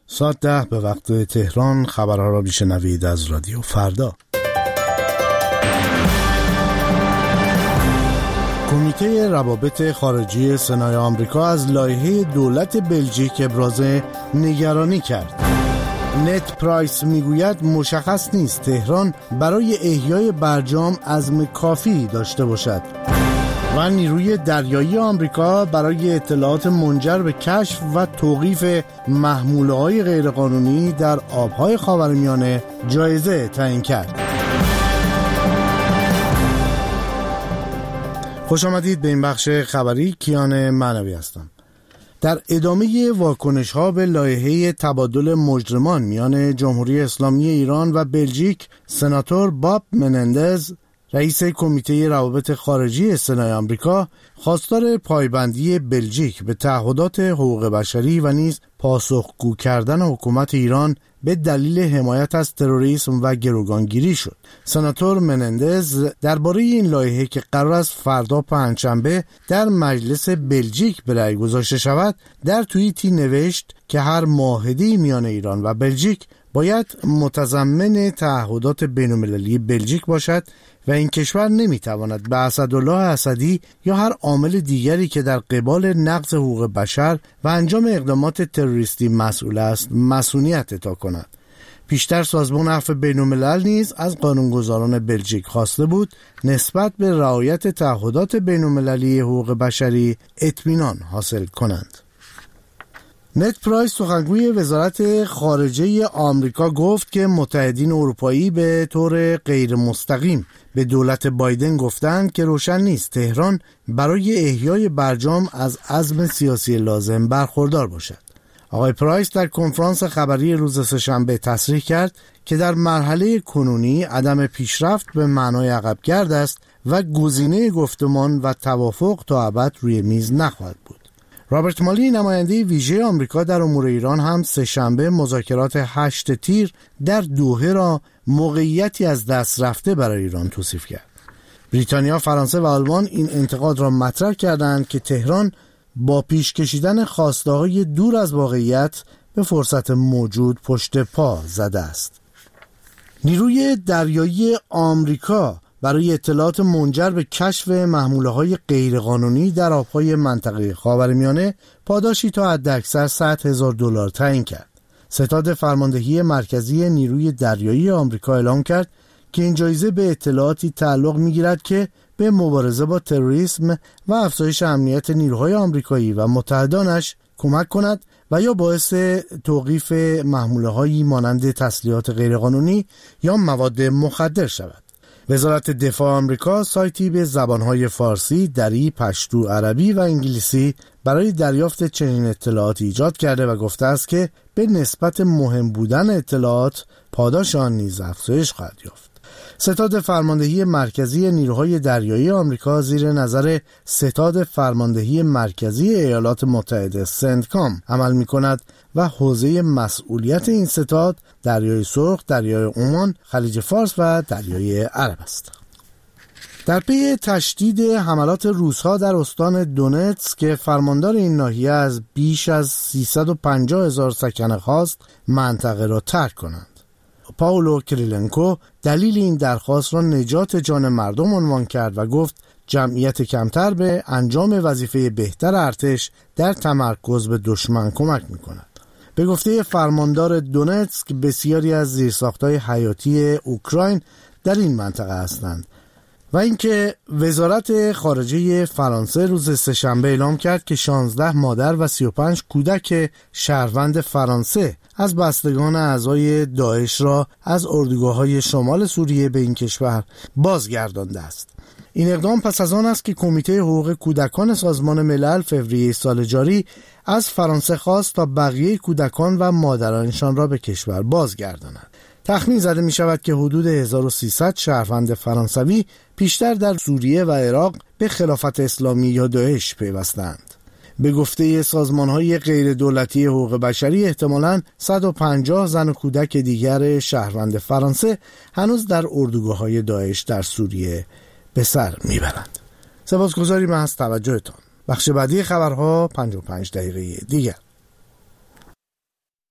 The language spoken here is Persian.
ساعت 10 به وقت تهران خبرها را میشنوید از رادیو فردا. کمیته روابط خارجی سنای آمریکا از لایحه دولت بلژیک ابراز نگرانی کرد. نت پرایس میگوید مشخص نیست تهران برای احیای برجام عزم کافی داشته باشد. و نیروی دریایی آمریکا برای اطلاعات منجر به کشف و توقیف محموله‌های غیرقانونی در آبهای خاورمیانه جایزه تعیین کرد. خوش آمدید به این بخش خبری. کیان معنوی هستم. در ادامه واکنش‌ها به لایحه تبادل مجرمان میان جمهوری اسلامی ایران و بلژیک، سناتور باب منندز، رئیس کمیته روابط خارجی سنای آمریکا، خواستار پایبندی بلژیک به تعهدات حقوق بشری و نیز پاسخگو کردن حکومت ایران به دلیل حمایت از تروریسم و گروگانگیری شد. سناتور منندز درباره این لایحه که قرار است فردا پنجشنبه در مجلس بلژیک به رأی گذاشته شود، در توییتی نوشت که هر معاهده میان ایران و بلژیک باید متضمن تعهدات بین‌المللی بلژیک باشد و این کشور نمیتواند به اسدالله اسدی یا هر عامل دیگری که در قبال نقض حقوق بشر و انجام اقدامات تروریستی مسئول است مسئولیت اعطا کند. پیشتر سازمان عفو بین‌الملل نیز از قانونگذاران بلژیک خواسته بود نسبت به رعایت تعهدات بین‌المللی حقوق بشری اطمینان حاصل کنند. نت پرایس سخنگوی وزارت خارجه آمریکا گفت که متحدین اروپایی به طور غیر مستقیم به دولت بایدن گفتند که روشن نیست تهران برای احیای برجام از عزم سیاسی لازم برخوردار باشد. آقای پرایس در کنفرانس خبری روز سه‌شنبه تصریح کرد که در مرحله کنونی عدم پیشرفت به معنای عقب‌گرد است و گزینه گفتمان و توافق تا ابد روی میز نخواهد بود. رابرت مالی نماینده ویژه آمریکا در امور ایران هم سه‌شنبه مذاکرات 8 تیر در دوحه را موقعیتی از دست رفته برای ایران توصیف کرد. بریتانیا، فرانسه و آلمان این انتقاد را مطرح کردند که تهران با پیش کشیدن خواسته‌های دور از واقعیت به فرصت موجود پشت پا زده است. نیروی دریایی آمریکا برای اطلاعات منجر به کشف محموله‌های غیرقانونی در آبهای منطقه خاورمیانه پاداشی تا حداکثر $100,000 تعیین کرد. ستاد فرماندهی مرکزی نیروی دریایی آمریکا اعلام کرد که این جایزه به اطلاعاتی تعلق می‌گیرد که به مبارزه با تروریسم و افزایش امنیت نیروهای آمریکایی و متحدانش کمک کند و یا باعث توقیف محموله‌هایی مانند تسلیحات غیرقانونی یا مواد مخدر شود. وزارت دفاع آمریکا سایتی به زبانهای فارسی، دری، پشتو، عربی و انگلیسی برای دریافت چنین اطلاعاتی ایجاد کرده و گفته است که به نسبت مهم بودن اطلاعات پاداش آن نیز افزایش خواهد یافت. ستاد فرماندهی مرکزی نیروهای دریایی آمریکا زیر نظر ستاد فرماندهی مرکزی ایالات متحده سنتکام عمل می‌کند و حوزه مسئولیت این ستاد دریای سرخ، دریای عمان، خلیج فارس و دریای عرب است. در پی تشدید حملات روس‌ها در استان دونتسک که فرماندار این ناحیه از بیش از 350,000 سکنه خواست منطقه را ترک کنند. پاولو کریلنکو دلیل این درخواست را نجات جان مردم عنوان کرد و گفت جمعیت کمتر به انجام وظیفه بهتر ارتش در تمرکز به دشمن کمک می‌کند. به گفته فرماندار دونتسک بسیاری از زیرساخت‌های حیاتی اوکراین در این منطقه هستند و اینکه وزارت خارجه فرانسه روز سه‌شنبه اعلام کرد که 16 مادر و 35 کودک شهروند فرانسه از بستگان اعضای داعش را از اردوگاه‌های شمال سوریه به این کشور بازگردانده است. این اقدام پس از آن است که کمیته حقوق کودکان سازمان ملل فوریه سال جاری از فرانسه خواست تا بقیه کودکان و مادرانشان را به کشور بازگرداند. تخمین زده می شود که حدود 1300 شهروند فرانسوی پیشتر در سوریه و عراق به خلافت اسلامی یا داعش پیوستند. به گفته سازمان‌های غیر دولتی حقوق بشری احتمالاً 150 زن و کودک دیگر شهروند فرانسه هنوز در اردوگاه‌های داعش در سوریه به سر میبرند. سپاسگزاریم از توجهتان. بخش بعدی خبرها 55 دقیقه دیگر.